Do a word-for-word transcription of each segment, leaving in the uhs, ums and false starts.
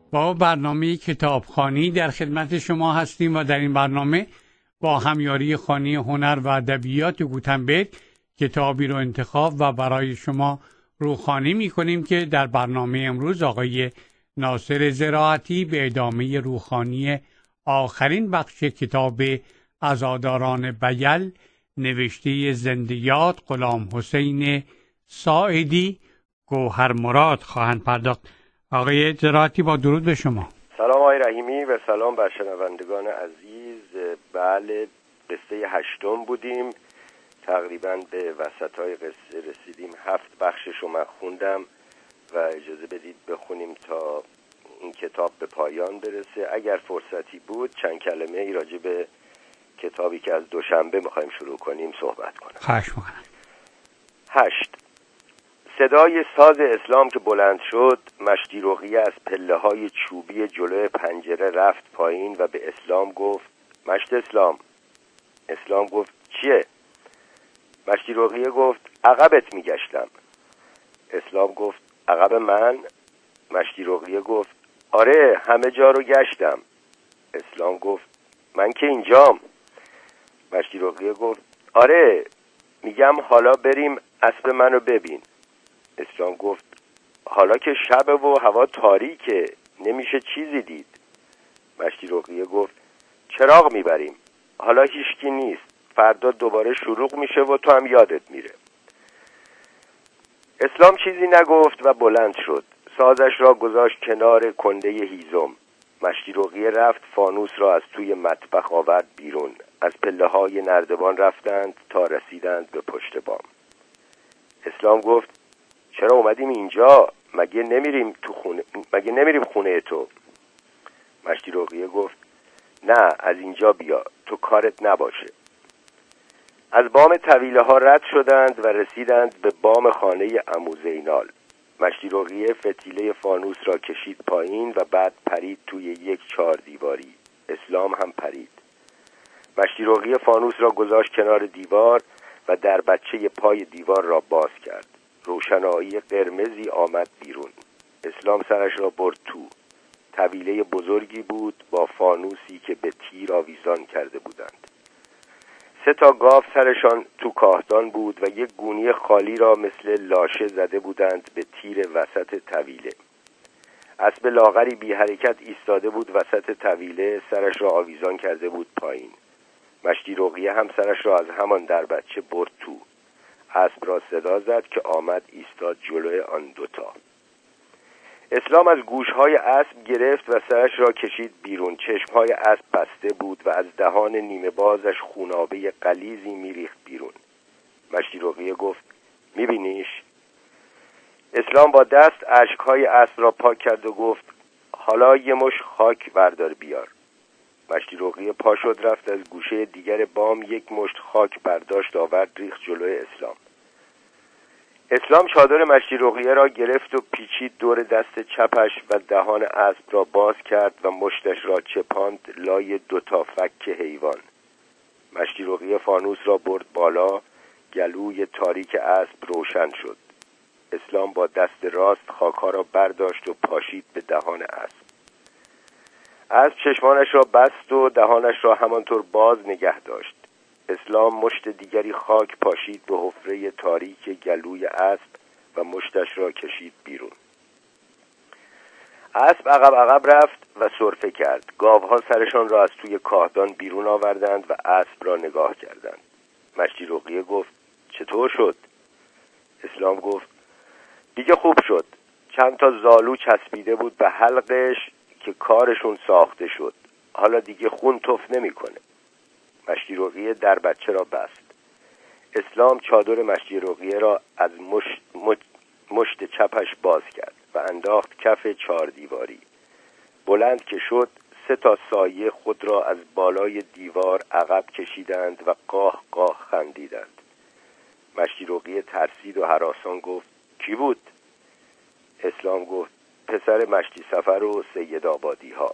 با برنامه کتابخوانی در خدمت شما هستیم و در این برنامه با همیاری خانه هنر و ادبیات گوتنبرگ کتابی رو انتخاب و برای شما روخوانی می‌کنیم که در برنامه امروز آقای ناصر زراعتی به ادامه روخوانی آخرین بخش کتاب عزاداران بیل نوشته زنده یاد غلام حسین ساعدی گوهر مراد خواهند پرداخت. آقای زراعتی با درود به شما. سلام آقای رحیمی و سلام بر شنوندگان عزیز. بله، قصه هشتم بودیم، تقریبا به وسطای قصه رسیدیم. هفت بخشش رو من خوندم و اجازه بدید بخونیم تا این کتاب به پایان برسه. اگر فرصتی بود چند کلمه ای راجع به کتابی که از دوشنبه میخوایم شروع کنیم صحبت کنم. خواهش میکنم. هشت. صدای ساز اسلام که بلند شد، مشتی رقیه از پله های چوبی جلوی پنجره رفت پایین و به اسلام گفت مشت اسلام. اسلام گفت چیه؟ مشتی رقیه گفت عقبت میگشتم. اسلام گفت عقب من؟ مشتی رقیه گفت آره، همه جا رو گشتم. اسلام گفت من که اینجام. مشتی رقیه گفت آره، میگم حالا بریم اسب منو ببین. اسلام گفت حالا که شبه و هوا تاریکه، نمیشه چیزی دید. مشتی رقیه گفت چراغ میبریم، حالا هیچکی نیست، فردا دوباره شروع میشه و تو هم یادت میره. اسلام چیزی نگفت و بلند شد، سازش را گذاشت کنار کنده هیزم. مشتی رقیه رفت فانوس را از توی مطبخ آورد بیرون. از پله های نردبان رفتند تا رسیدند به پشت بام. اسلام گفت چرا اومدیم اینجا؟ مگه نمیریم تو خونه؟ مگه نمیریم خونه تو؟ مشتی رقیه گفت نه، از اینجا بیا، تو کارت نباشه. از بام طویله ها رد شدند و رسیدند به بام خانه عمو زینال. مشتی رقیه فتیله فانوس را کشید پایین و بعد پرید توی یک چهار دیواری. اسلام هم پرید. مشتی رقیه فانوس را گذاشت کنار دیوار و در بچه پای دیوار را باز کرد. روشنایی قرمزی آمد بیرون. اسلام سرش را برد تو. طویله بزرگی بود با فانوسی که به تیر آویزان کرده بودند. سه تا گاو سرشان تو کاهدان بود و یک گونی خالی را مثل لاشه زده بودند به تیر وسط طویله. اسب لاغری بی حرکت ایستاده بود وسط طویله، سرش را آویزان کرده بود پایین. مشتی رقیه هم سرش را از همان در بچه برد تو. اسب را صدا زد که آمد ایستاد جلوی آن دوتا. اسلام از گوشهای اسب گرفت و سرش را کشید بیرون. چشمهای اسب بسته بود و از دهان نیمه بازش خونابه غلیظی میریخت بیرون. مشتی رقیه گفت میبینیش؟ اسلام با دست اشکهای اسب را پاک کرد و گفت حالا یه مش خاک بردار بیار. مشتی رقیه پا شد رفت از گوشه دیگر بام یک مشت خاک برداشت آورد ریخت جلوی اسلام. اسلام چادر مشتی رقیه را گرفت و پیچید دور دست چپش و دهان اسب را باز کرد و مشتش را چپاند لای دو تا فک حیوان. مشتی رقیه فانوس را برد بالا، گلوی تاریک اسب روشن شد. اسلام با دست راست خاک‌ها را برداشت و پاشید به دهان اسب. اسب چشمانش را بست و دهانش را همانطور باز نگه داشت. اسلام مشت دیگری خاک پاشید به حفره تاریک گلوی اسب و مشتش را کشید بیرون. اسب عقب عقب رفت و سرفه کرد. گاوها سرشان را از توی کاهدان بیرون آوردند و اسب را نگاه کردند. مشتی رقیه گفت چطور شد؟ اسلام گفت دیگه خوب شد. چند تا زالو چسبیده بود به حلقش که کارشون ساخته شد. حالا دیگه خون تف نمی‌کنه. مشتی رقیه در بچه را بست. اسلام چادر مشتی رقیه را از مشت, مشت, مشت چپش باز کرد و انداخت کف چهار دیواری. بلند که شد، سه تا سایه خود را از بالای دیوار عقب کشیدند و قاه قاه خندیدند. مشتی رقیه ترسید و هراسان گفت کی بود؟ اسلام گفت پسر مشتی سفر و سید آبادی ها.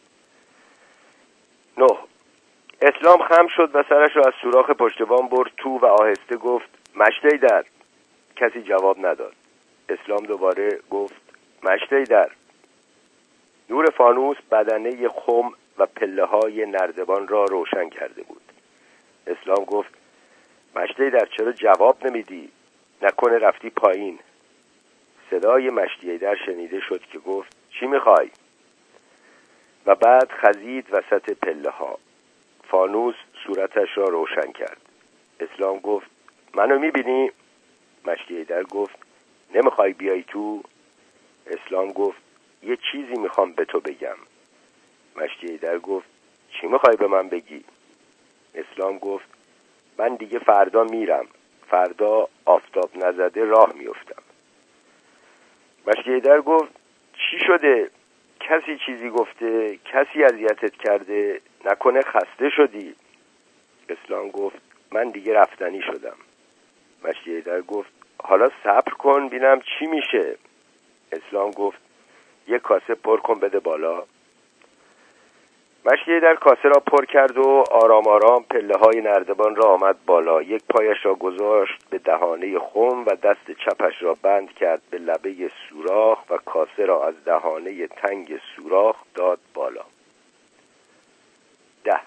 نه. اسلام خم شد و سرش را از سوراخ پشت بام برد تو و آهسته گفت مشتی در. کسی جواب نداد. اسلام دوباره گفت مشتی در. نور فانوس بدنه خم و پله های نردبان را روشن کرده بود. اسلام گفت: مشتی در چرا جواب نمیدی؟ نکنه رفتی پایین؟ صدای مشتی در شنیده شد که گفت: چی میخوای؟ و بعد خزید وسط پله ها. فانوس صورتش را روشن کرد. اسلام گفت: منو میبینی؟ مشتی در گفت: نمیخوای بیای تو؟ اسلام گفت: یه چیزی میخوام به تو بگم. مشتی در گفت: چی میخوای به من بگی؟ اسلام گفت: من دیگه فردا میرم. فردا آفتاب نزده راه میفتم. مشتی در گفت: چی شده؟ کسی چیزی گفته؟ کسی اذیتت کرده؟ نکنه خسته شدی؟ اسلام گفت: من دیگه رفتنی شدم. مشتی در گفت: حالا صبر کن ببینم چی میشه. اسلام گفت: یک کاسه پر کن بده بالا. مشتی در کاسه را پر کرد و آرام آرام پله های نردبان را آمد بالا. یک پایش را گذاشت به دهانه خم و دست چپش را بند کرد به لبه سوراخ و کاسه را از دهانه تنگ سوراخ داد بالا. ده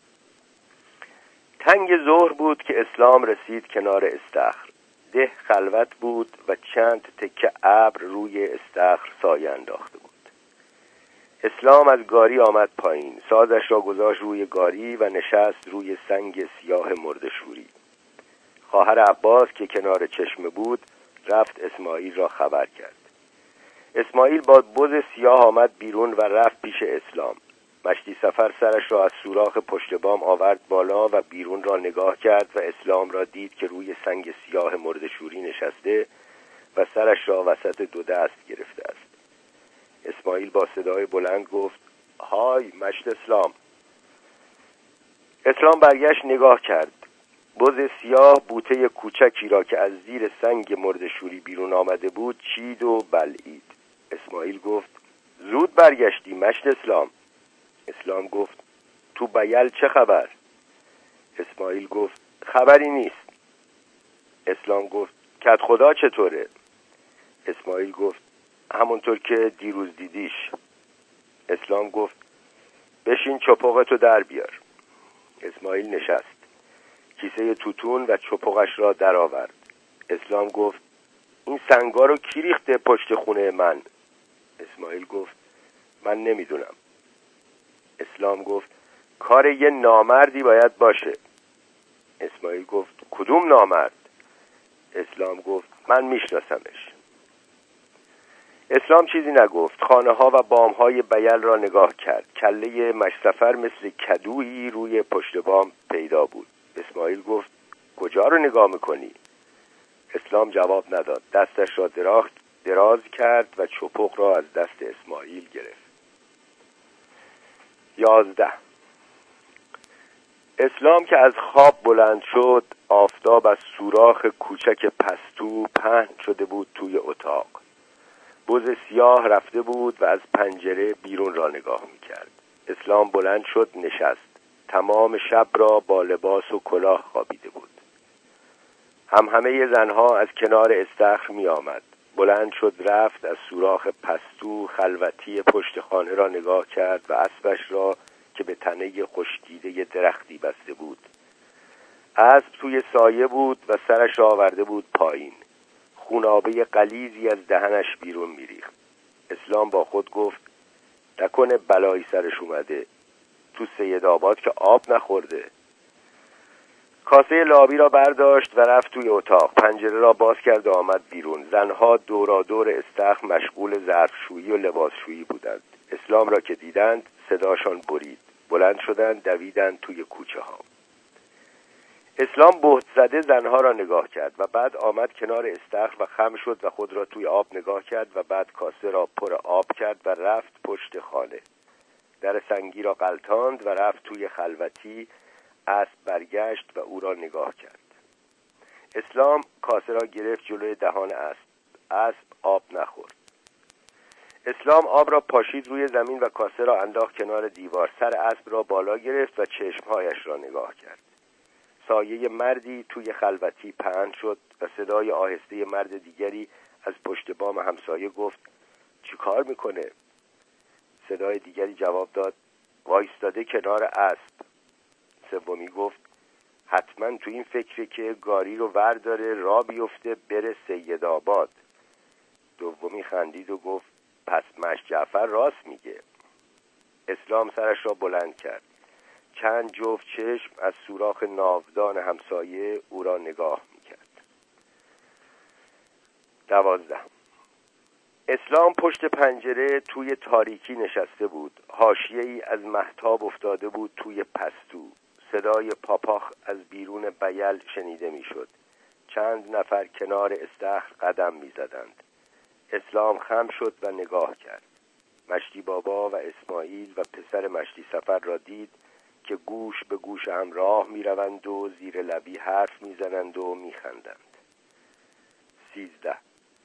تنگ ظهر بود که اسلام رسید کنار استخر. ده خلوت بود و چند تکه ابر روی استخر سایه انداخته بود. اسلام از گاری آمد پایین. سازش را گذاشت روی گاری و نشست روی سنگ سیاه مرده‌شوری. خواهر عباس که کنار چشمه بود رفت اسماعیل را خبر کرد. اسماعیل با بز سیاه آمد بیرون و رفت پیش اسلام. مشتی سفر سرش را از سوراخ پشت بام آورد بالا و بیرون را نگاه کرد و اسلام را دید که روی سنگ سیاه مرده‌شوری نشسته و سرش را وسط دو دست گرفته است. اسماعیل با صدای بلند گفت: های مشت اسلام. اسلام برگشت نگاه کرد. بز سیاه بوته کوچکی را که از زیر سنگ مرده‌شوری بیرون آمده بود چید و بلعید. اسماعیل گفت: زود برگشتی مشت اسلام. اسلام گفت: تو بیل چه خبر؟ اسماعیل گفت: خبری نیست. اسلام گفت: کد خدا چطوره؟ اسماعیل گفت: همونطور که دیروز دیدیش. اسلام گفت: بشین چپقتو در بیار. اسماعیل نشست. کیسه توتون و چپقش را در آورد. اسلام گفت: این سنگا رو کی ریخته پشت خونه من؟ اسماعیل گفت: من نمیدونم. اسلام گفت: کار یه نامردی باید باشه. اسماعیل گفت: کدوم نامرد؟ اسلام گفت: من میشناسمش. اسلام چیزی نگفت. خانه ها و بام های بیل را نگاه کرد. کله مشسفر مثل کدویی روی پشت بام پیدا بود. اسماعیل گفت: کجا رو نگاه میکنی؟ اسلام جواب نداد. دستش را دراز دراز کرد و چپق را از دست اسماعیل گرفت. یازده اسلام که از خواب بلند شد، آفتاب از سوراخ کوچک پستو پهن شده بود توی اتاق. بز سیاه رفته بود و از پنجره بیرون را نگاه میکرد. اسلام بلند شد نشست. تمام شب را با لباس و کلاه خوابیده بود. هم همه زنها از کنار استخر می آمد. بلند شد رفت از سوراخ پستو خلوتی پشت خانه را نگاه کرد و اسبش را که به تنه خشکیده درختی بسته بود. اسب توی سایه بود و سرش را آورده بود پایین. خونابه غلیظی از دهنش بیرون میریخت. اسلام با خود گفت: نکنه بلایی سرش اومده. تو سیدآباد که آب نخورده. کاسه لابی را برداشت و رفت توی اتاق. پنجره را باز کرد و آمد بیرون. زنها دورادور استخر مشغول ظرفشویی و لباسشویی بودند. اسلام را که دیدند صداشان برید. بلند شدند دویدند توی کوچه ها. اسلام بهت زده زنها را نگاه کرد و بعد آمد کنار استخر و خم شد و خود را توی آب نگاه کرد و بعد کاسه را پر آب کرد و رفت پشت خانه. در سنگی را غلطاند و رفت توی خلوتی. اسب برگشت و او را نگاه کرد. اسلام کاسه را گرفت جلوی دهان اسب. اسب آب نخورد. اسلام آب را پاشید روی زمین و کاسه را انداخت کنار دیوار. سر اسب را بالا گرفت و چشمهایش را نگاه کرد. سایه مردی توی خلوتی پهن شد و صدای آهسته مرد دیگری از پشت بام همسایه گفت: چی کار میکنه؟ صدای دیگری جواب داد: وایستاده کنار اسب. سومی گفت: حتما تو این فکره که گاری رو ورداره راه بیفته بره سیدآباد. دومی خندید و گفت: پس مشت جعفر راست میگه. اسلام سرش را بلند کرد. چند جفت چشم از سوراخ ناودان همسایه او را نگاه میکرد. دوازده. اسلام پشت پنجره توی تاریکی نشسته بود. حاشیه‌ای از مهتاب افتاده بود توی پستو. صدای پاپاخ از بیرون بیل شنیده میشد. چند نفر کنار استخر قدم میزدند. اسلام خم شد و نگاه کرد. مشتی بابا و اسماعیل و پسر مشتی سفر را دید که گوش به گوش هم راه میروند و زیر لبی حرف میزنند و میخندند. سیزده.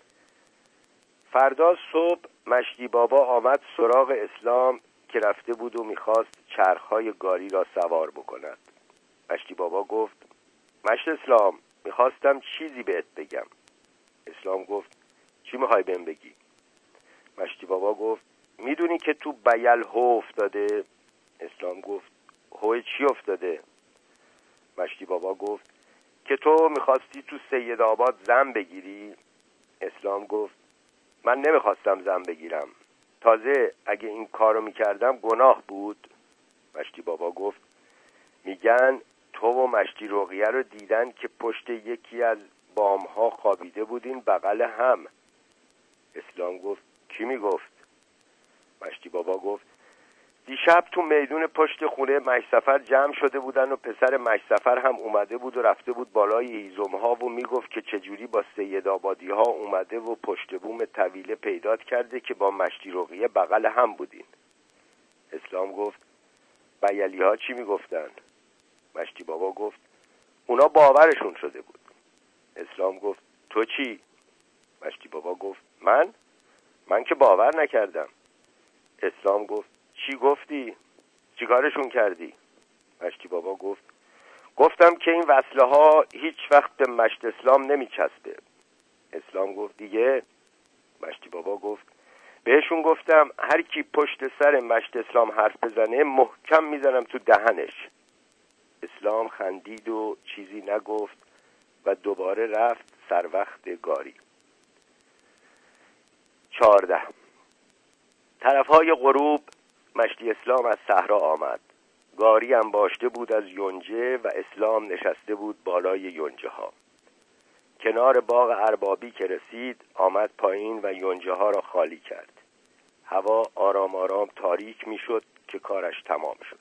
فردا صبح مشتی بابا آمد سراغ اسلام که رفته بود و میخواست چرخهای گاری را سوار بکند. مشتی بابا گفت: مشت اسلام، میخواستم چیزی بهت بگم. اسلام گفت: چی میخوای بهم بگی؟ مشتی بابا گفت: میدونی که تو بیل هو افتاده؟ اسلام گفت: هو چی افتاده؟ مشتی بابا گفت: که تو میخواستی تو سیدآباد زن بگیری؟ اسلام گفت: من نمیخواستم زن بگیرم. تازه اگه این کارو میکردم گناه بود. مشتی بابا گفت: میگن تو و مشتی رقیه رو دیدن که پشت یکی از بامها خوابیده بودین بغل هم. اسلام گفت: کی میگفت؟ مشتی بابا گفت: دیشب تو میدون پشت خونه مشت سفر جمع شده بودن و پسر مشت سفر هم اومده بود و رفته بود بالای هیزم‌ها و میگفت که چجوری با سیدآبادی ها اومده و پشت بوم طویله پیدات کرده که با مشتی رقیه بغل هم بودین. اسلام گفت: بیلی ها چی میگفتن؟ مشتی بابا گفت: اونا باورشون شده بود. اسلام گفت: تو چی؟ مشتی بابا گفت: من؟ من که باور نکردم. اسلام گفت: چی گفتی؟ چیکارشون کردی؟ مشتی بابا گفت: گفتم که این وصله ها هیچ وقت به مشت اسلام نمیچسبه. اسلام گفت: دیگه؟ مشتی بابا گفت: بهشون گفتم هر کی پشت سر مشت اسلام حرف بزنه محکم میزنم تو دهنش. اسلام خندید و چیزی نگفت و دوباره رفت سر وقت گاری. چهارده. طرفهای غروب مشتی اسلام از صحرا آمد. گاری انباشته بود از یونجه و اسلام نشسته بود بالای یونجه ها. کنار باغ اربابی که رسید آمد پایین و یونجه ها را خالی کرد. هوا آرام آرام تاریک می شد که کارش تمام شد.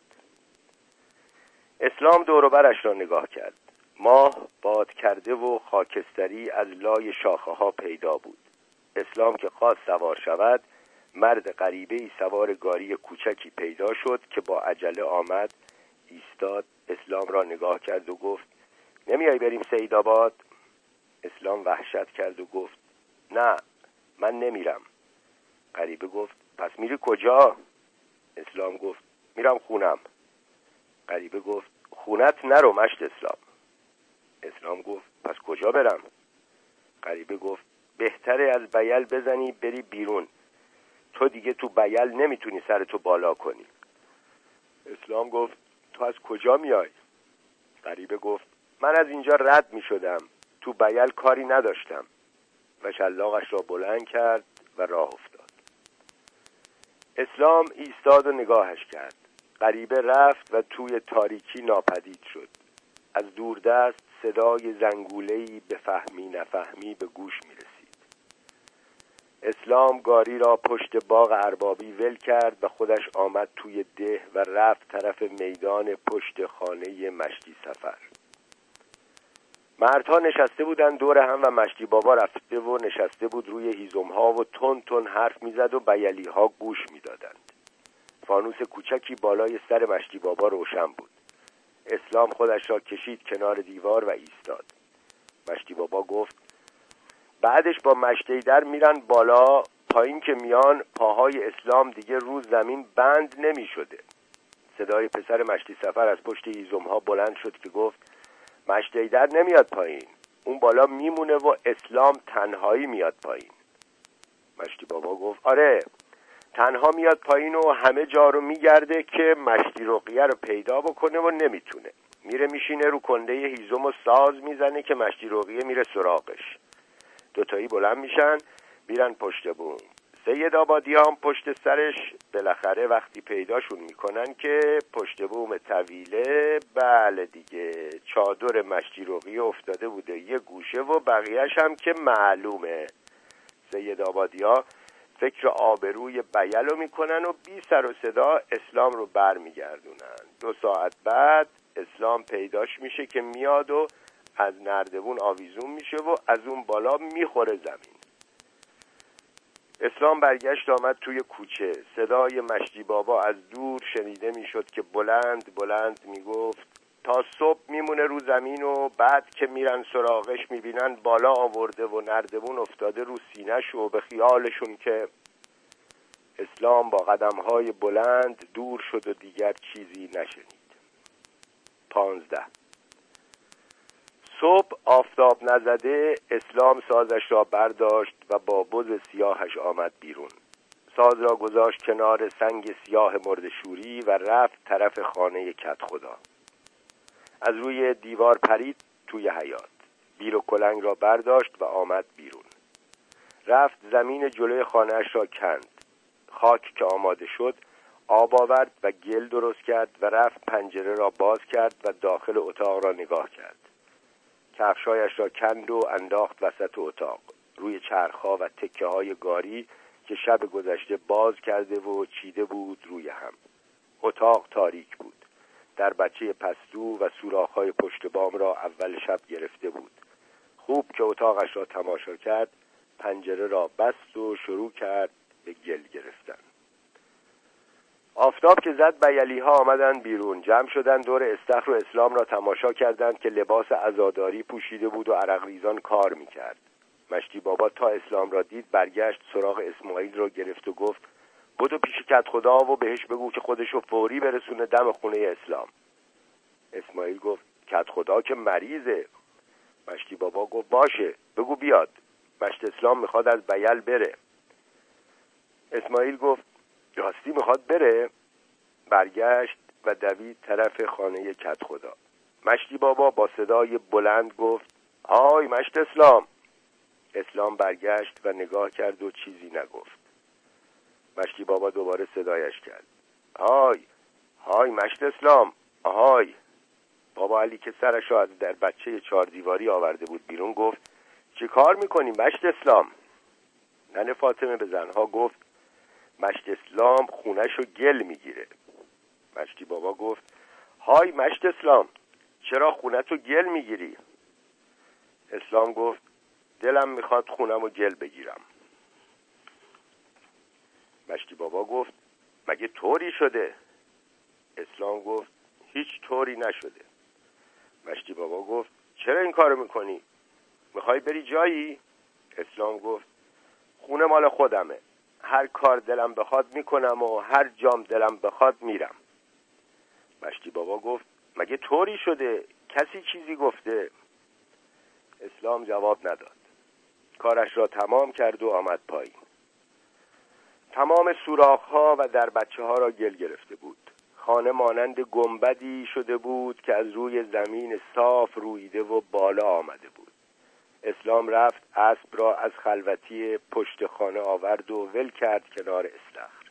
اسلام دور و برش را نگاه کرد. ماه باد کرده و خاکستری از لای شاخه ها پیدا بود. اسلام که خواست سوار شود، مرد غریبه‌ای سوار گاری کوچکی پیدا شد که با عجله آمد، ایستاد، اسلام را نگاه کرد و گفت: نمیای بریم سیدآباد؟ اسلام وحشت کرد و گفت: نه، من نمیرم. غریبه گفت: پس میری کجا؟ اسلام گفت: میرم خونم. غریبه گفت: خونت نرو مشت اسلام. اسلام گفت: پس کجا برم؟ غریبه گفت: بهتره از بیل بزنی بری بیرون. تو دیگه تو بیل نمیتونی سرتو بالا کنی. اسلام گفت: تو از کجا میای؟ غریبه گفت: من از اینجا رد میشدم، تو بیل کاری نداشتم. و شلاقش را بلند کرد و راه افتاد. اسلام ایستاد و نگاهش کرد. غریبه رفت و توی تاریکی ناپدید شد. از دوردست صدای زنگوله‌ای به فهمی نفهمی به گوش می رسید. اسلام گاری را پشت باغ اربابی ول کرد و خودش آمد توی ده و رفت طرف میدان پشت خانه مشتی سفر. مردها نشسته بودند دور هم و مشتی بابا رفته و نشسته بود روی هیزم‌ها و تون تون حرف می‌زد و بیلی‌ها گوش می‌دادند. فانوس کوچکی بالای سر مشتی بابا روشن بود. اسلام خودش را کشید کنار دیوار و ایستاد. مشتی بابا گفت: بعدش با مشتی در میرن بالا، پایین که میان پاهای اسلام دیگه رو زمین بند نمی شده. صدای پسر مشتی سفر از پشت هیزم‌ها بلند شد که گفت: مشتی در نمیاد پایین، اون بالا میمونه و اسلام تنهایی میاد پایین. مشتی بابا گفت: آره، تنها میاد پایین و همه جا رو میگرده که مشتی رقیه رو پیدا بکنه و نمیتونه. میره میشینه رو کنده هیزم و ساز میزنه که مشتی رقیه میره سراغش. دوتایی بلند میشن میرن پشت بوم. سید آبادی هم پشت سرش. بالاخره وقتی پیداشون میکنن که پشت بوم طویله، بله دیگه، چادر مشتی رقیه افتاده بوده یه گوشه و بقیهش هم که معلومه. سید آبادی ها فکر آبروی بیل رو میکنن و بی سر و صدا اسلام رو بر میگردونن. دو ساعت بعد اسلام پیداش میشه که میاد و از نردبون آویزون میشه و از اون بالا میخوره زمین. اسلام برگشت آمد توی کوچه. صدای مشتی بابا از دور شنیده میشد که بلند بلند میگفت تا صبح میمونه رو زمین و بعد که میرن سراغش میبینن بالا آورده و نردبون افتاده رو سینه‌ش و به خیالشون که اسلام با قدم‌های بلند دور شد و دیگر چیزی نشنید. پانزده. صبح آفتاب نزده اسلام سازش را برداشت و با بز سیاهش آمد بیرون. ساز را گذاشت کنار سنگ سیاه مرده‌شوری و رفت طرف خانه کت خدا. از روی دیوار پرید توی حیاط. بیر و کلنگ را برداشت و آمد بیرون. رفت زمین جلوی خانه‌اش را کند. خاک که آماده شد آب آورد و گل درست کرد و رفت پنجره را باز کرد و داخل اتاق را نگاه کرد. کفشایش را کند و انداخت وسط اتاق روی چرخ‌ها و تکه‌های گاری که شب گذشته باز کرده و چیده بود روی هم. اتاق تاریک بود. در بچه پستو و سوراخ‌های پشت بام را اول شب گرفته بود. خوب که اتاقش را تماشا کرد پنجره را بست و شروع کرد به گل گرفتن. آفتاب که زد بیلی‌ها آمدند بیرون. جمع شدند دور استخر و اسلام را تماشا کردند که لباس عزاداری پوشیده بود و عرق ریزان کار میکرد. مشتی بابا تا اسلام را دید برگشت سراغ اسماعیل را گرفت و گفت بدو پیش کت خدا و بهش بگو که خودشو فوری برسونه دم خونه اسلام. اسماعیل گفت کت خدا که مریضه. مشتی بابا گفت باشه بگو بیاد. مشت اسلام میخواد از بیل بره. اسماعیل گفت راستی میخواد بره؟ برگشت و دوید طرف خانه کت خدا. مشتی بابا با صدای بلند گفت آی مشت اسلام. اسلام برگشت و نگاه کرد و چیزی نگفت. مشتی بابا دوباره صدایش کرد آی آی مشت اسلام آهای. بابا علی که سرش را از در بچه چهار دیواری آورده بود بیرون گفت چی کار میکنی مشت اسلام؟ ننه فاطمه به زنها گفت مشت اسلام خونه‌شو گل میگیره. مشتی بابا گفت های مشت اسلام چرا خونه‌تو گل میگیری؟ اسلام گفت دلم میخواد خونه‌مو گل بگیرم. مشتی بابا گفت مگه طوری شده؟ اسلام گفت هیچ طوری نشده. مشتی بابا گفت چرا این کارو میکنی؟ میخوای بری جایی؟ اسلام گفت خونه مال خودمه. هر کار دلم بخواد میکنم و هر جام دلم بخواد میرم. مشتی بابا گفت مگه طوری شده؟ کسی چیزی گفته؟ اسلام جواب نداد. کارش را تمام کرد و آمد پایین. تمام سوراخ‌ها و در بچه ها را گل گرفته بود. خانه مانند گنبدی شده بود که از روی زمین صاف رویده و بالا آمده بود. اسلام رفت اسب را از خلوتی پشت خانه آورد و ول کرد کنار استخر.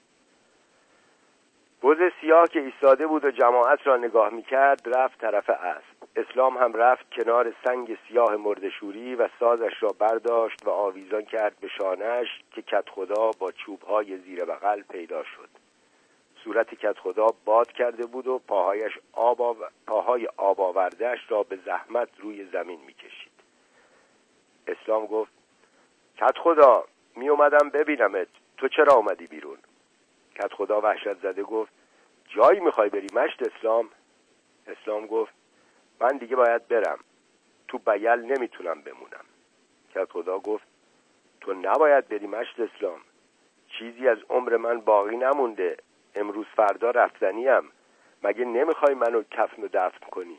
بز سیاه که ایستاده بود و جماعت را نگاه می‌کرد رفت طرف اسب. اسلام هم رفت کنار سنگ سیاه مرده‌شوری و سازش را برداشت و آویزان کرد به شانه‌اش که کت خدا با چوب‌های زیر بغل پیدا شد. صورت کت خدا باد کرده بود و پاهایش آب آو... پاهای آب آورده‌اش را به زحمت روی زمین می‌کشید. اسلام گفت کت خدا می اومدم ببینمت، تو چرا اومدی بیرون؟ کت خدا وحشت زده گفت جایی میخوای بری مشت اسلام؟ اسلام گفت من دیگه باید برم، تو بیل نمیتونم بمونم. کت خدا گفت تو نباید بری مشت اسلام، چیزی از عمر من باقی نمونده، امروز فردا رفتنیم، مگه نمیخوای منو کفن و دفن کنی؟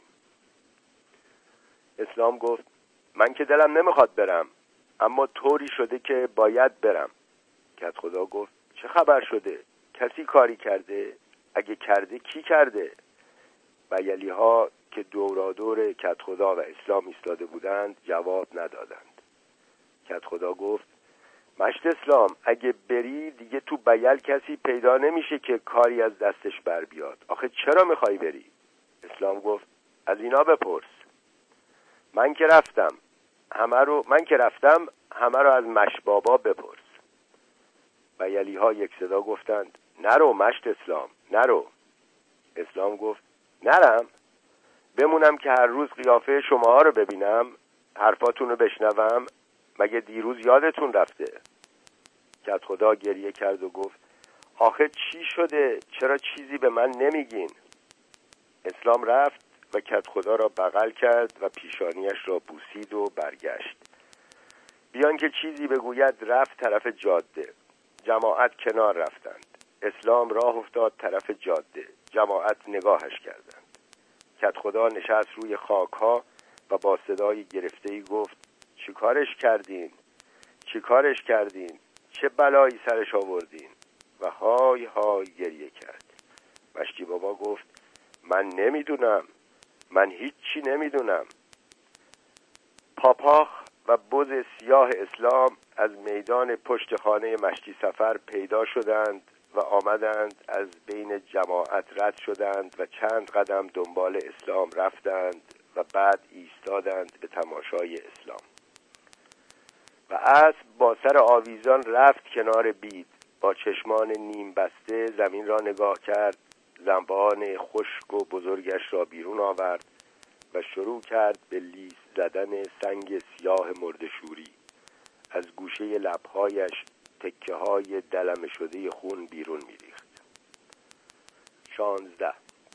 اسلام گفت من که دلم نمیخواد برم، اما طوری شده که باید برم. کت خدا گفت چه خبر شده؟ کسی کاری کرده؟ اگه کرده کی کرده؟ بیلی ها که دورادور کدخدا و اسلام ایستاده بودند جواب ندادند. کدخدا گفت مشت اسلام، اگه بری دیگه تو بیل کسی پیدا نمیشه که کاری از دستش بر بیاد. آخه چرا میخوای بری؟ اسلام گفت از اینا بپرس. من که رفتم همه رو من که رفتم همه رو از مشت بابا بپرس. بیلی ها یک صدا گفتند نرو مشت اسلام، نرو. اسلام گفت نرم؟ بمونم که هر روز قیافه شما رو ببینم، حرفاتون رو بشنوم؟ مگه دیروز یادتون رفته؟ کدخدا گریه کرد و گفت آخه چی شده؟ چرا چیزی به من نمیگین؟ اسلام رفت و کدخدا را بغل کرد و پیشانیش را بوسید و برگشت. بیان که چیزی بگوید رفت طرف جاده. جماعت کنار رفتند. اسلام راه افتاد طرف جاده. جماعت نگاهش کردند. کدخدا نشست روی خاک‌ها و با صدای گرفته‌ای گفت چی کارش کردین؟ چی کارش کردین؟ چه بلایی سرش آوردین؟ و های های گریه کرد. مشتی بابا گفت من نمیدونم، من هیچی نمیدونم. پاپاخ و بز سیاه اسلام از میدان پشت خانه مشتی سفر پیدا شدند و آمدند، از بین جماعت رد شدند و چند قدم دنبال اسلام رفتند و بعد ایستادند به تماشای اسلام. و اسب با سر آویزان رفت کنار بید. با چشمان نیم بسته زمین را نگاه کرد، زبان خشک و بزرگش را بیرون آورد و شروع کرد به لیس زدن سنگ سیاه مرده‌شوری. از گوشه لب‌هایش تکه های دلمه شده خون بیرون می‌ریخت. شانزده.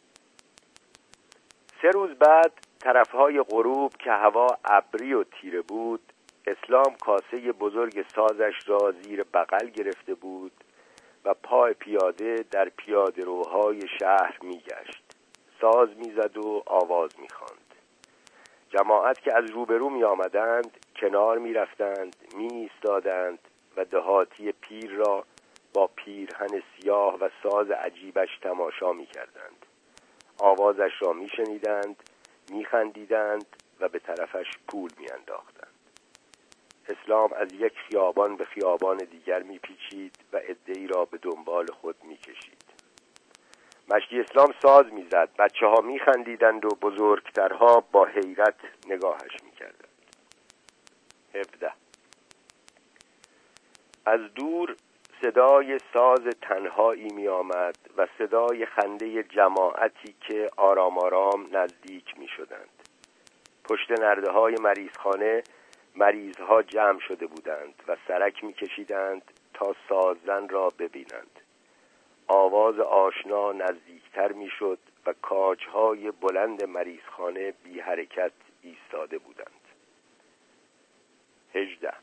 سه روز بعد طرفهای غروب که هوا ابری و تیره بود، اسلام کاسه بزرگ سازش را زیر بغل گرفته بود و پای پیاده در پیاده روهای شهر میگشت. ساز میزد و آواز میخواند. جماعت که از روبرو می آمدند کنار می رفتند، می ایستادند و دهاتی پیر را با پیرهن سیاه و ساز عجیبش تماشا می کردند. آوازش را می شنیدند، می خندیدند و به طرفش پول می انداختند. اسلام از یک خیابان به خیابان دیگر می پیچید و عده‌ای را به دنبال خود می کشید. مشتی اسلام ساز می زد، بچه ها می خندیدند و بزرگترها با حیرت نگاهش می کردند. هفده. از دور صدای ساز تنهایی می آمد و صدای خنده جماعتی که آرام آرام نزدیک می شدند. پشت نرده های مریضخانه مریضها جمع شده بودند و سرک می کشیدند تا ساززن را ببینند. آواز آشنا نزدیکتر می شد و کاجهای بلند مریضخانه بی حرکت ایستاده بودند. هجده.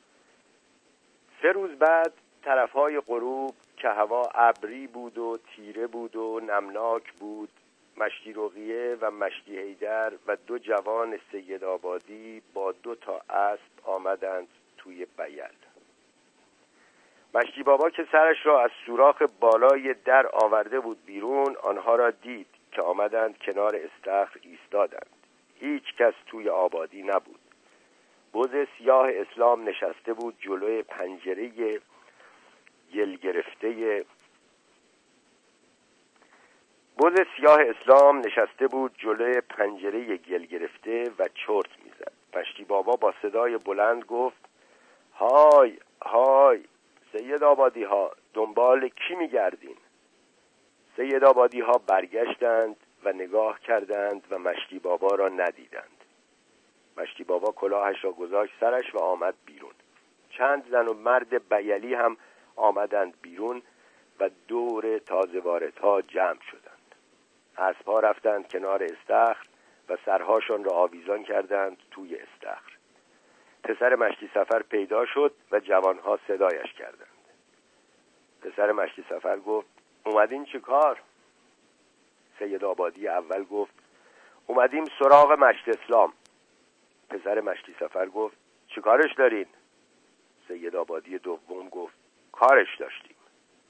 سه روز بعد طرفهای غروب که هوا ابری بود و تیره بود و نمناک بود، مشتی رقیه و مشتی حیدر و دو جوان سیدآبادی با دو تا اسب آمدند توی بیل. مشتی بابا که سرش را از سوراخ بالای در آورده بود بیرون، آنها را دید که آمدند کنار استخر ایستادند. هیچ کس توی آبادی نبود. بز سیاه اسلام نشسته بود جلوی پنجره گل گرفته بز سیاه اسلام نشسته بود جلوی پنجره گل گرفته و چرت میزد. مشتی بابا با صدای بلند گفت های های سید آبادی ها، دنبال کی میگردین؟ سید آبادی ها برگشتند و نگاه کردند و مشتی بابا را ندیدند. مشتی بابا کلاهش را گذاشت سرش و آمد بیرون. چند زن و مرد بیلی هم آمدند بیرون و دور تازه واردها جمع شدند. اسبها رفتند کنار استخر و سرهاشان را آویزان کردند توی استخر. پسر مشتی سفر پیدا شد و جوانها صدایش کردند. پسر مشتی سفر گفت اومدین چه کار؟ سید آبادی اول گفت اومدیم سراغ مشت اسلام. پسر مشتی سفر گفت چه کارش دارین؟ سید آبادی دوم گفت کارش داشتیم.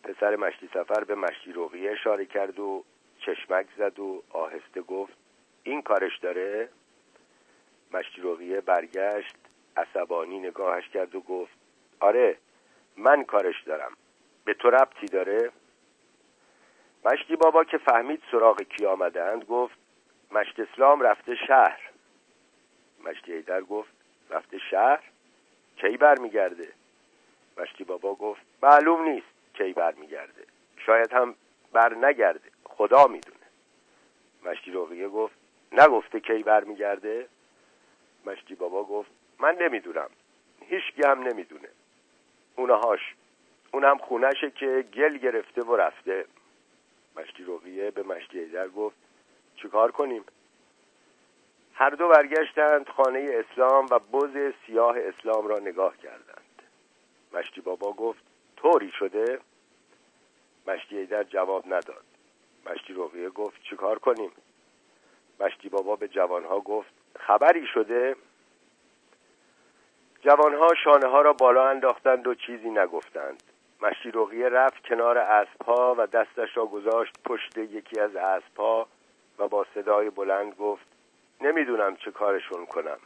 پسر مشتی سفر به مشتی رقیه اشاره کرد و چشمک زد و آهسته گفت این کارش داره؟ مشتی رقیه برگشت، عصبانی نگاهش کرد و گفت آره من کارش دارم، به تو ربطی داره؟ مشتی بابا که فهمید سراغ کی آمدند گفت مشت اسلام رفته شهر. مشتی حیدر گفت رفته شهر؟ کی برمیگرده؟ مشتی بابا گفت معلوم نیست کی برمیگرده، شاید هم بر نگرده، خدا میدونه. مشتی رقیه گفت نگفته کی برمیگرده؟ مشتی بابا گفت من نمیدونم، هیچکی هم نمیدونه، اونهاش، اونم خونشه که گل گرفته و رفته. مشتی رقیه به مشتی حیدر گفت چیکار کنیم؟ هر دو برگشتند خانه اسلام و بز سیاه اسلام را نگاه کردند. مشتی بابا گفت طوری شده؟ مشتی حیدر جواب نداد. مشتی رقیه گفت چیکار کنیم؟ مشتی بابا به جوانها گفت خبری شده؟ جوانها شانه ها را بالا انداختند و چیزی نگفتند. مشتی رقیه رفت کنار اسب‌ها و دستش را گذاشت پشت یکی از اسب‌ها و با صدای بلند گفت نمیدونم چه کارشون کنم.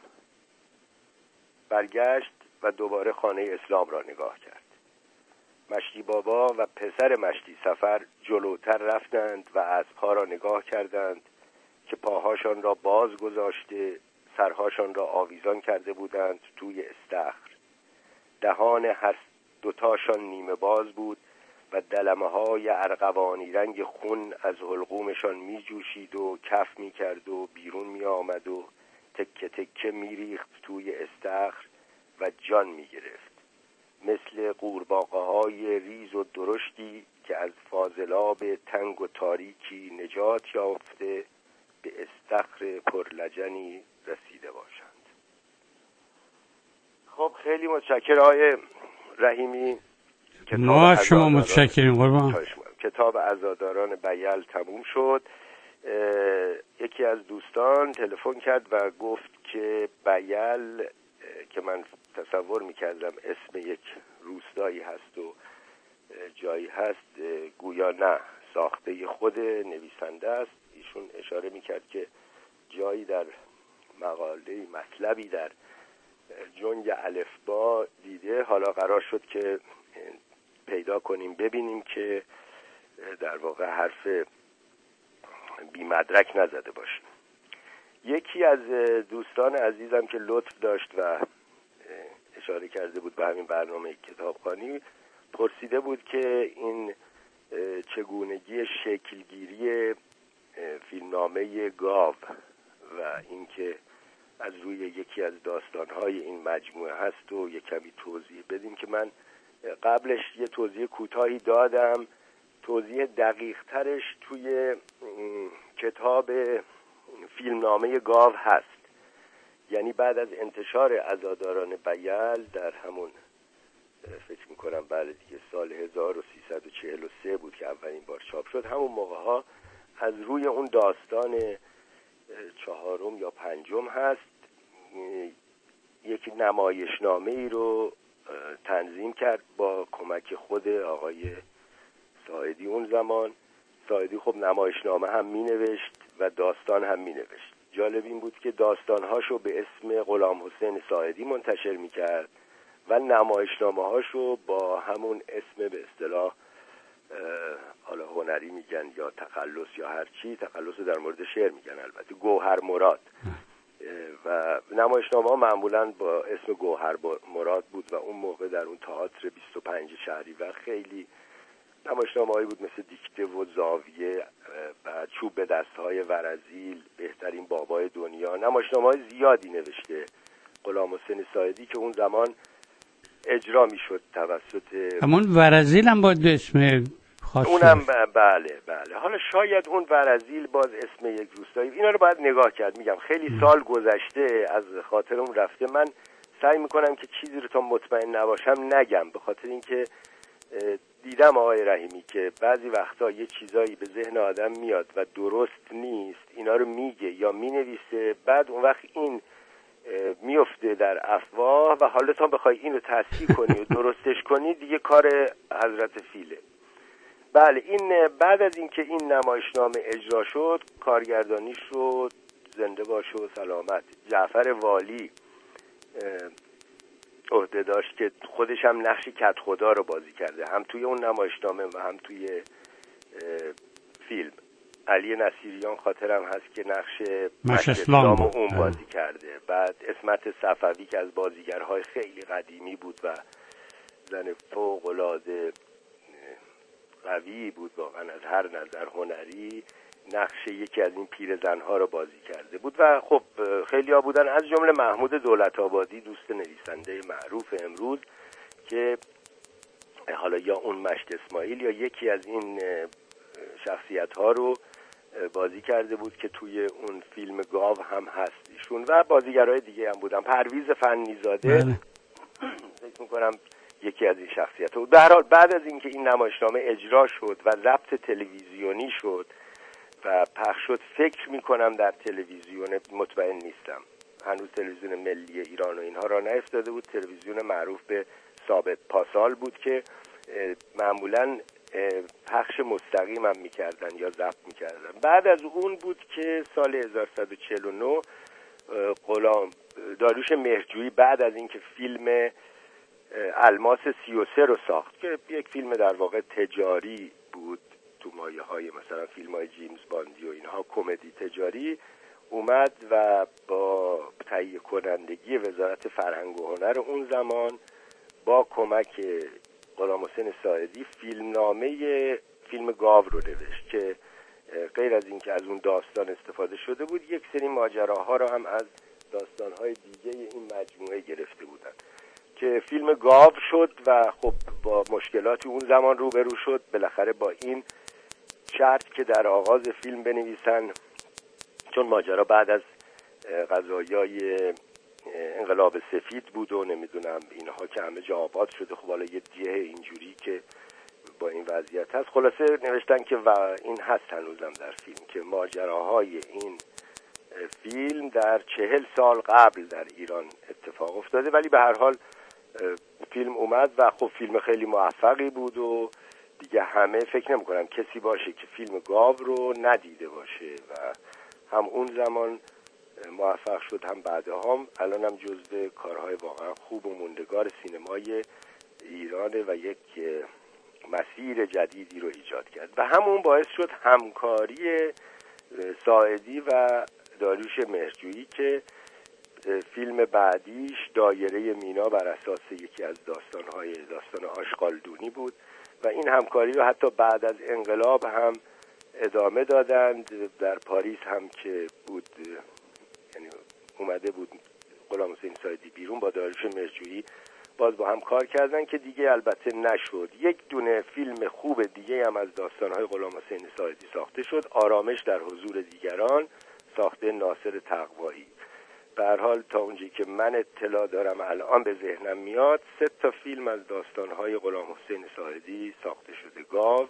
برگشت و دوباره خانه اسلام را نگاه کرد. مشتی بابا و پسر مشتی سفر جلوتر رفتند و اسب‌ها را نگاه کردند که پاهاشان را باز گذاشته، سرهاشان را آویزان کرده بودند توی استخر. دهان هر دوتاشان نیمه باز بود و دلمه های ارغوانی رنگ خون از حلقومشان می جوشید و کف می کرد و بیرون می آمد و تکه تکه می ریخت توی استخر و جان می گرفت، مثل قورباغه های ریز و درشتی که از فاضلاب تنگ و تاریکی نجات یافته به استخر پرلجنی رسیده باشند. خب خیلی متشکرم آقای رحیمی. ما شما متشکریم قربان. کتاب عزاداران بیل تموم شد. یکی از دوستان تلفن کرد و گفت که بیل که من تصور میکردم اسم یک روستایی هست و جایی هست، گویا نه، ساخته خود نویسنده است. ایشون اشاره میکرد که جایی در مقاله مطلبی در جنگ الفبا دیده، حالا قرار شد که پیدا کنیم ببینیم که در واقع حرف بی مدرک نزده باشیم. یکی از دوستان عزیزم که لطف داشت و اشاره کرده بود به همین برنامه کتابخوانی، پرسیده بود که این چگونگی شکلگیری فیلمنامه گاو و اینکه از روی یکی از داستان‌های این مجموعه هست و یک کمی توضیح بدیم، که من قبلش یه توضیح کوتاهی دادم. توضیح دقیق ترش توی کتاب فیلمنامه گاو هست، یعنی بعد از انتشار عزاداران بیل در همون فکر میکنم بله دیگه سال هزار و سیصد و چهل و سه بود که اولین بار چاپ شد. همون موقع ها از روی اون داستان چهارم یا پنجم هست یک نمایشنامه ای رو تنظیم کرد با کمک خود آقای ساعدی. اون زمان ساعدی خب نمایشنامه هم می نوشت و داستان هم می نوشت. جالب این بود که داستانهاشو به اسم غلام حسین ساعدی منتشر می کرد و نمایشنامه هاشو با همون اسم به اصطلاح حالا هنری میگن یا تخلص یا هر چی، تخلص در مورد شعر میگن البته، گوهر مراد، و نمایشنامه ها معمولا با اسم گوهر مراد بود و اون موقع در اون تئاتر بیست و پنج شهریور خیلی نمایشنامه هایی بود مثل دیکته و زاویه و چوب به دستهای ورزیل، بهترین بابای دنیا. نمایشنامه های زیادی نوشته غلام حسین ساعدی که اون زمان اجرا میشد توسط همون ورزیل هم باید اسم خاص اونم ب... بله بله حالا شاید اون ورزیل باز اسم یک روستایی، اینا رو باید نگاه کرد. میگم خیلی سال گذشته از خاطرم رفته. من سعی میکنم که چیزی رو تا مطمئن نباشم نگم، به خاطر اینکه دیدم آقای رحیمی که بعضی وقتا یه چیزایی به ذهن آدم میاد و درست نیست، اینا رو میگه یا مینویسه، بعد اون وقت این میفته در افواه و حالا تا بخوای اینو تصحیح کنی و درستش کنی دیگه کار حضرت فیله. بله، این بعد از اینکه این نمایشنامه اجرا شد، کارگردانی شد زنده باشه و سلامت جعفر والی عهده داشت که خودش هم نقش کدخدا رو بازی کرده، هم توی اون نمایشنامه و هم توی فیلم. علی نصیریان خاطرم هست که نقش مشت اسلام اون بازی کرده. بعد اسمت صفوی که از بازیگرهای خیلی قدیمی بود و زن فوق العاده قوی بود واقعا از هر نظر هنری، نقش یکی از این پیرزنها رو بازی کرده بود. و خب خیلی ها بودن، از جمله محمود دولت‌آبادی، دوست نویسنده معروف امروز، که حالا یا اون مشت اسماعیل یا یکی از این شخصیت ها رو بازی کرده بود که توی اون فیلم گاو هم هست ایشون. و بازیگرای دیگه هم بودن، پرویز فنیزاده فکر میکنم یکی از این شخصیت ها بود. در حال بعد از اینکه این نمایشنامه اجرا شد و ضبط تلویزیونی شد و پخش شد، فکر میکنم در تلویزیون، مطمئن نیستم، هنوز تلویزیون ملی ایران و اینها را نیفتاده بود، تلویزیون معروف به ثابت پاسال بود که معمولاً پخش مستقیم هم میکردن یا ضبط میکردن. بعد از اون بود که سال هزار و صد و چهل و نه غلام داریوش مهرجویی بعد از اینکه فیلم الماس سی و سه رو ساخت که یک فیلم در واقع تجاری بود، تو مایه های مثلا فیلم های جیمز باندی و اینها، کمدی تجاری، اومد و با تهیه کنندگی وزارت فرهنگ و هنر اون زمان با کمک غلام حسین ساعدی فیلمنامه فیلم گاو رو نوشت که غیر از این که از اون داستان استفاده شده بود، یک سری ماجراها رو هم از داستانهای دیگه این مجموعه گرفته بودن که فیلم گاو شد. و خب با مشکلاتی اون زمان روبرو شد، بالاخره با این شرط که در آغاز فیلم بنویسن، چون ماجرا بعد از قضایای انقلاب سفید بود و نمیدونم اینها که همه جا آباد شده، خب حالا یه جهه اینجوری که با این وضعیت هست، خلاصه نوشتن که و این هست هنوزم در فیلم که ماجراهای این فیلم در چهل سال قبل در ایران اتفاق افتاده. ولی به هر حال فیلم اومد و خب فیلم خیلی موفقی بود و دیگه همه فکر نمی کنم کسی باشه که فیلم گاو رو ندیده باشه و هم اون زمان موفق شد هم بعدها هم. الان هم جزو کارهای واقعا خوب و موندگار سینمای ایرانه و یک مسیر جدیدی رو ایجاد کرد و همون باعث شد همکاری ساعدی و داریوش مهرجویی که فیلم بعدیش دایره مینا بر اساس یکی از داستانهای داستان آشغالدونی بود و این همکاری رو حتی بعد از انقلاب هم ادامه دادند. در پاریس هم که بود، یعنی اومده بود غلام حسین ساعدی بیرون، با داریوش مهرجویی باز با هم کار کردن که دیگه البته نشد. یک دونه فیلم خوب دیگه هم از داستانهای غلام حسین ساعدی ساخته شد، آرامش در حضور دیگران، ساخته ناصر تقوایی. به هر حال تا اونجایی که من اطلاع دارم الان به ذهنم میاد، سه تا فیلم از داستانهای غلام حسین ساعدی ساخته شده: گاو،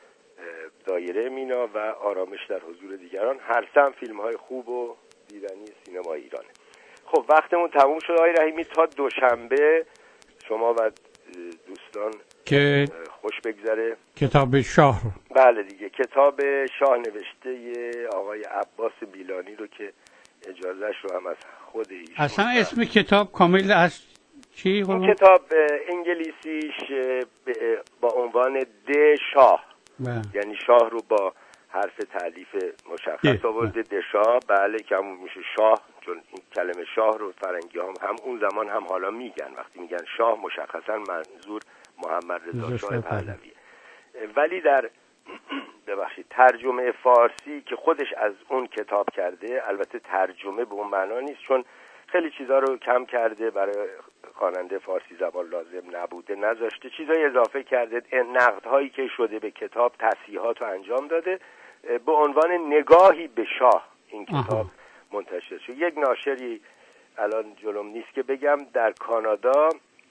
دایره مینا و آرامش در حضور دیگران. هر سه هم فیلم‌های خوب و دیدنی سینما ایرانه. خب وقتمون تموم شد آقای رحیمی، تا دوشنبه شما و دوستان که خوش بگذره. کتاب شاه رو بله دیگه، کتاب شاه نوشته آقای عباس بیلانی رو که اجازهش رو هم از خود ایشون. اصلا اسم کتاب کامل از چی؟ این کتاب انگلیسیش با عنوان د شاه، یعنی شاه رو با حرف تألیف مشخص آورده، د شاه. بله که همون میشه شاه، چون این کلمه شاه رو فرنگی هم, هم اون زمان هم حالا میگن، وقتی میگن شاه مشخصا منظور محمد رضا شاه پهلوی. ولی در ببخشید ترجمه فارسی که خودش از اون کتاب کرده، البته ترجمه به اون معنا نیست چون خیلی چیزا رو کم کرده، برای خواننده فارسی زبان لازم نبوده نذاشته، چیزای اضافه کرده، نقدهایی که شده به کتاب تصحیحات رو انجام داده. به عنوان نگاهی به شاه این کتاب منتشر شد. یک ناشری الان جلوم نیست که بگم در کانادا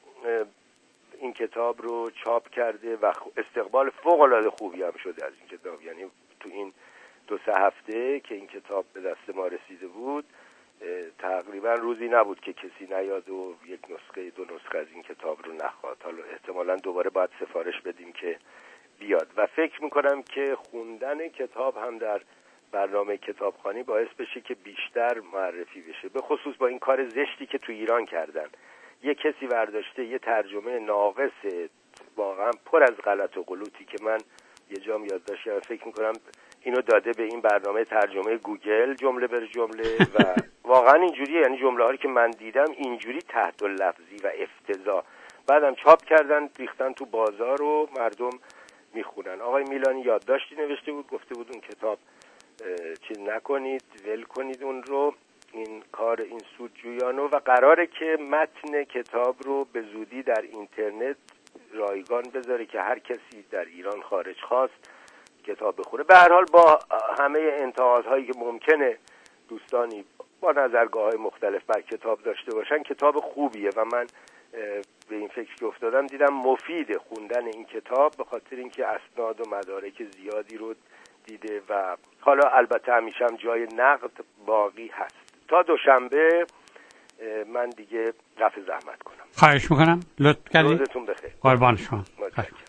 این کتاب رو چاپ کرده و استقبال فوق العاده خوبی هم شده از این کتاب. یعنی تو این دو سه هفته که این کتاب به دست ما رسیده بود، تقریبا روزی نبود که کسی نیاد و یک نسخه دو نسخه از این کتاب رو نخواد. حالا احتمالاً دوباره باید سفارش بدیم که بیاد و فکر میکنم که خوندن کتاب هم در برنامه کتابخوانی باعث بشه که بیشتر معرفی بشه، به خصوص با این کار زشتی که تو ایران کردن. یه کسی برداشته یه ترجمه ناقص واقعا پر از غلط و غلوطی که من یه جام یادداشت کردم، فکر میکنم اینو داده به این برنامه ترجمه گوگل جمله بر جمله و واقعا اینجوریه، یعنی جمله هایی که من دیدم اینجوری تحت لفظی و افتضاح، بعدم چاپ کردن ریختن تو بازار و مردم میخونن. آقای میلانی یادداشتی نوشته بود، گفته بود اون کتاب چیز نکنید، ول کنید اون رو، این کار این سودجویانو، و قراره که متن کتاب رو به زودی در اینترنت رایگان بذاره که هر کسی در ایران خارج خواست کتاب بخونه. به هر حال با همه انتقادهایی که ممکنه دوستانی با نظرگاه‌های مختلف بر کتاب داشته باشن، کتاب خوبیه و من به این فکر که افتادم دیدم مفید خوندن این کتاب، به خاطر اینکه اسناد و مدارک زیادی رو دیده و حالا البته همیشه هم جای نقد باقی هست. تا دوشنبه من دیگه رفع زحمت کنم. خواهش میکنم، لطف کردید. روزتون بخیر. قربان شما.